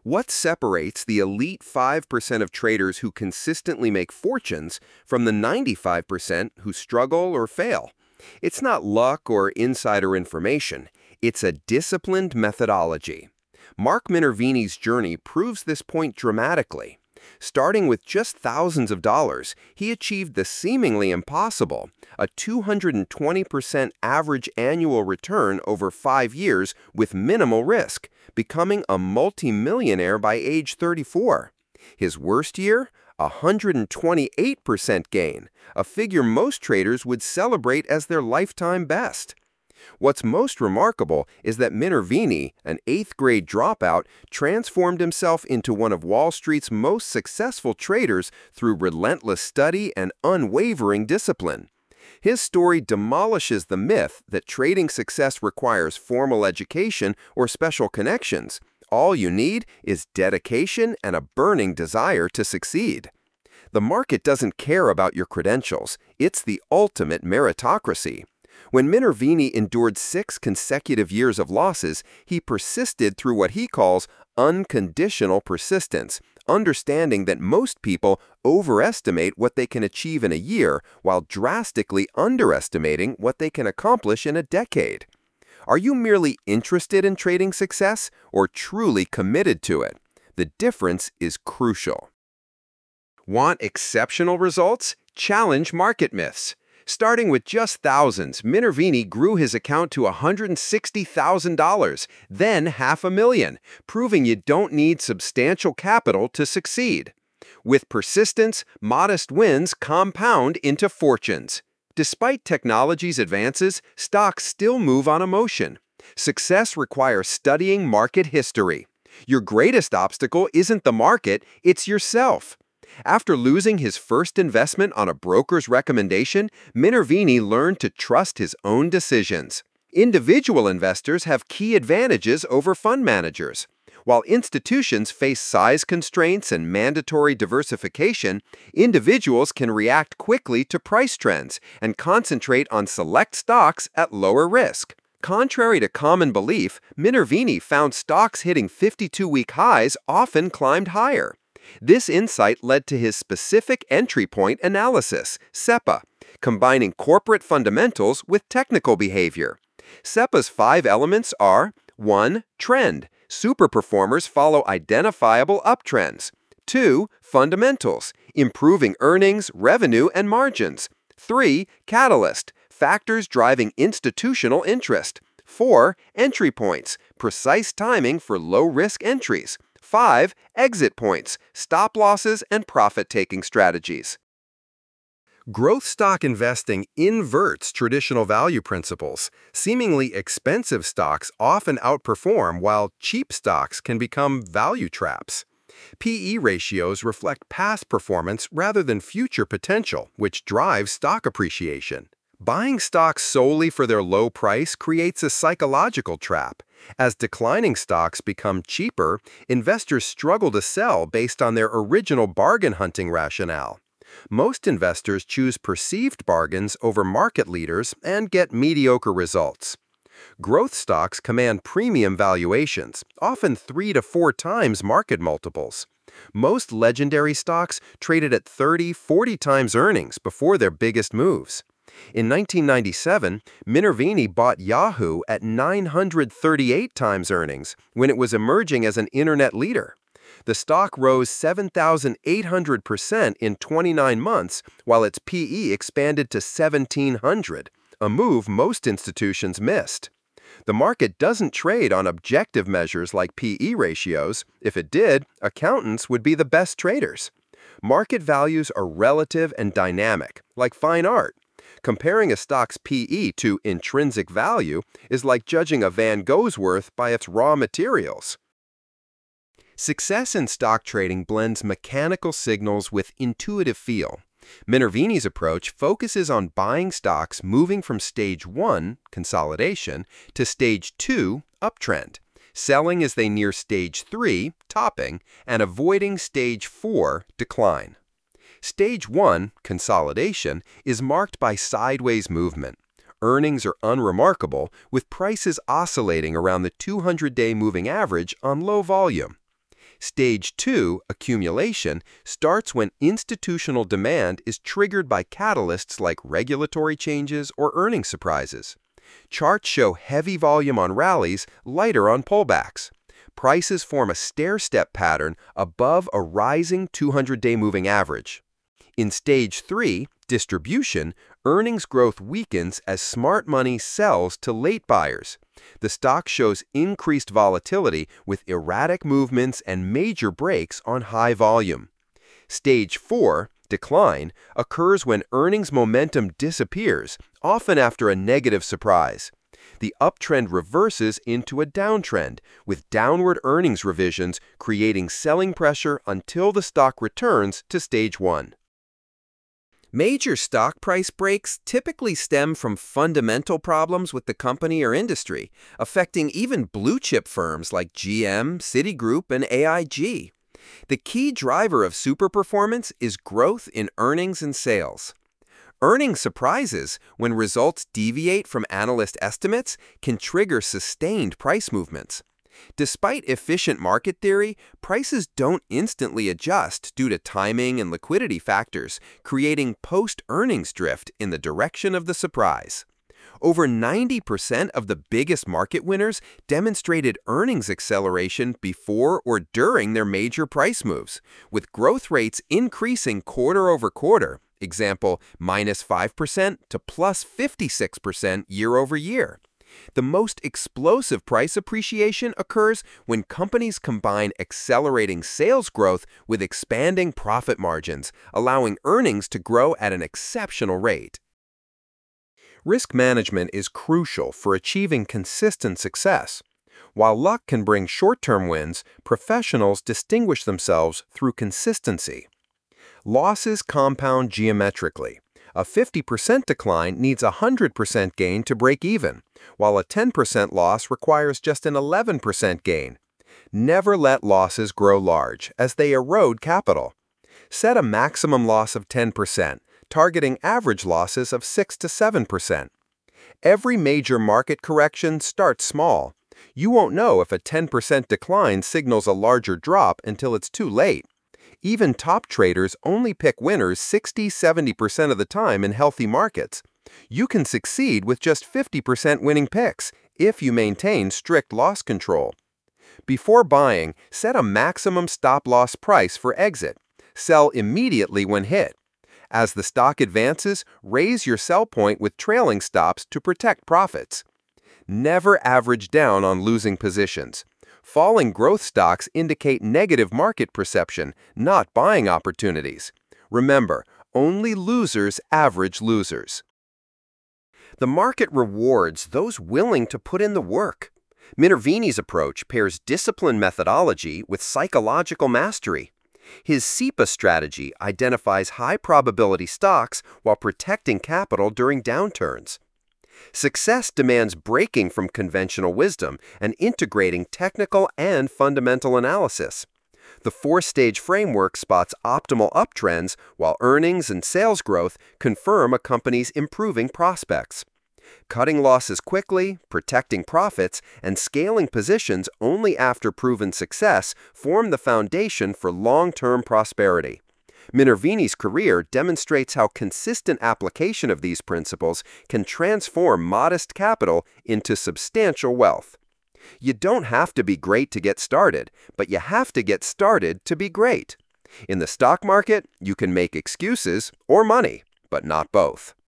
What separates the elite 5% of traders who consistently make fortunes from the 95% who struggle or fail? It's not luck or insider information. It's a disciplined methodology. Mark Minervini's journey proves this point dramatically. Starting with just thousands of dollars, he achieved the seemingly impossible, a 220% average annual return over 5 years with minimal risk, becoming a multimillionaire by age 34. His worst year? 128% gain, a figure most traders would celebrate as their lifetime best. What's most remarkable is that Minervini, an 8th-grade dropout, transformed himself into one of Wall Street's most successful traders through relentless study and unwavering discipline. His story demolishes the myth that trading success requires formal education or special connections. All you need is dedication and a burning desire to succeed. The market doesn't care about your credentials. It's the ultimate meritocracy. When Minervini endured 6 consecutive years of losses, he persisted through what he calls unconditional persistence, understanding that most people overestimate what they can achieve in a year while drastically underestimating what they can accomplish in a decade. Are you merely interested in trading success or truly committed to it? The difference is crucial. Want exceptional results? Challenge market myths. Starting with just thousands, Minervini grew his account to $160,000, then $500,000, proving you don't need substantial capital to succeed. With persistence, modest wins compound into fortunes. Despite technology's advances, stocks still move on emotion. Success requires studying market history. Your greatest obstacle isn't the market, it's yourself. After losing his first investment on a broker's recommendation, Minervini learned to trust his own decisions. Individual investors have key advantages over fund managers. While institutions face size constraints and mandatory diversification, individuals can react quickly to price trends and concentrate on select stocks at lower risk. Contrary to common belief, Minervini found stocks hitting 52-week highs often climbed higher. This insight led to his specific entry point analysis, SEPA, combining corporate fundamentals with technical behavior. SEPA's 5 elements are: 1. Trend. Superperformers follow identifiable uptrends. 2. Fundamentals. Improving earnings, revenue, and margins. 3. Catalyst. Factors driving institutional interest. 4. Entry points. Precise timing for low-risk entries. 5. Exit points, stop losses, and profit-taking strategies. Growth stock investing inverts traditional value principles. Seemingly expensive stocks often outperform, while cheap stocks can become value traps. P/E ratios reflect past performance rather than future potential, which drives stock appreciation. Buying stocks solely for their low price creates a psychological trap. As declining stocks become cheaper, investors struggle to sell based on their original bargain hunting rationale. Most investors choose perceived bargains over market leaders and get mediocre results. Growth stocks command premium valuations, often 3 to 4 times market multiples. Most legendary stocks traded at 30-40 times earnings before their biggest moves. In 1997, Minervini bought Yahoo at 938 times earnings when it was emerging as an internet leader. The stock rose 7,800% in 29 months, while its P/E expanded to 1,700, a move most institutions missed. The market doesn't trade on objective measures like P/E ratios. If it did, accountants would be the best traders. Market values are relative and dynamic, like fine art. Comparing a stock's P/E to intrinsic value is like judging a Van Gogh's worth by its raw materials. Success in stock trading blends mechanical signals with intuitive feel. Minervini's approach focuses on buying stocks moving from stage 1, consolidation, to stage 2, uptrend, selling as they near stage 3, topping, and avoiding stage 4, decline. Stage 1, consolidation, is marked by sideways movement. Earnings are unremarkable, with prices oscillating around the 200-day moving average on low volume. Stage 2, accumulation, starts when institutional demand is triggered by catalysts like regulatory changes or earnings surprises. Charts show heavy volume on rallies, lighter on pullbacks. Prices form a stair-step pattern above a rising 200-day moving average. In Stage 3, distribution, earnings growth weakens as smart money sells to late buyers. The stock shows increased volatility with erratic movements and major breaks on high volume. Stage 4, decline, occurs when earnings momentum disappears, often after a negative surprise. The uptrend reverses into a downtrend, with downward earnings revisions creating selling pressure until the stock returns to Stage 1. Major stock price breaks typically stem from fundamental problems with the company or industry, affecting even blue-chip firms like GM, Citigroup, and AIG. The key driver of superperformance is growth in earnings and sales. Earnings surprises, when results deviate from analyst estimates, can trigger sustained price movements. Despite efficient market theory, prices don't instantly adjust due to timing and liquidity factors, creating post-earnings drift in the direction of the surprise. Over 90% of the biggest market winners demonstrated earnings acceleration before or during their major price moves, with growth rates increasing quarter over quarter, example, -5% to +56% year over year. The most explosive price appreciation occurs when companies combine accelerating sales growth with expanding profit margins, allowing earnings to grow at an exceptional rate. Risk management is crucial for achieving consistent success. While luck can bring short-term wins, professionals distinguish themselves through consistency. Losses compound geometrically. A 50% decline needs a 100% gain to break even, while a 10% loss requires just an 11% gain. Never let losses grow large, as they erode capital. Set a maximum loss of 10%, targeting average losses of 6 to 7%. Every major market correction starts small. You won't know if a 10% decline signals a larger drop until it's too late. Even top traders only pick winners 60–70% of the time in healthy markets. You can succeed with just 50% winning picks if you maintain strict loss control. Before buying, set a maximum stop-loss price for exit. Sell immediately when hit. As the stock advances, raise your sell point with trailing stops to protect profits. Never average down on losing positions. Falling growth stocks indicate negative market perception, not buying opportunities. Remember, only losers average losers. The market rewards those willing to put in the work. Minervini's approach pairs disciplined methodology with psychological mastery. His SEPA strategy identifies high-probability stocks while protecting capital during downturns. Success demands breaking from conventional wisdom and integrating technical and fundamental analysis. The four-stage framework spots optimal uptrends, while earnings and sales growth confirm a company's improving prospects. Cutting losses quickly, protecting profits, and scaling positions only after proven success form the foundation for long-term prosperity. Minervini's career demonstrates how consistent application of these principles can transform modest capital into substantial wealth. You don't have to be great to get started, but you have to get started to be great. In the stock market, you can make excuses or money, but not both.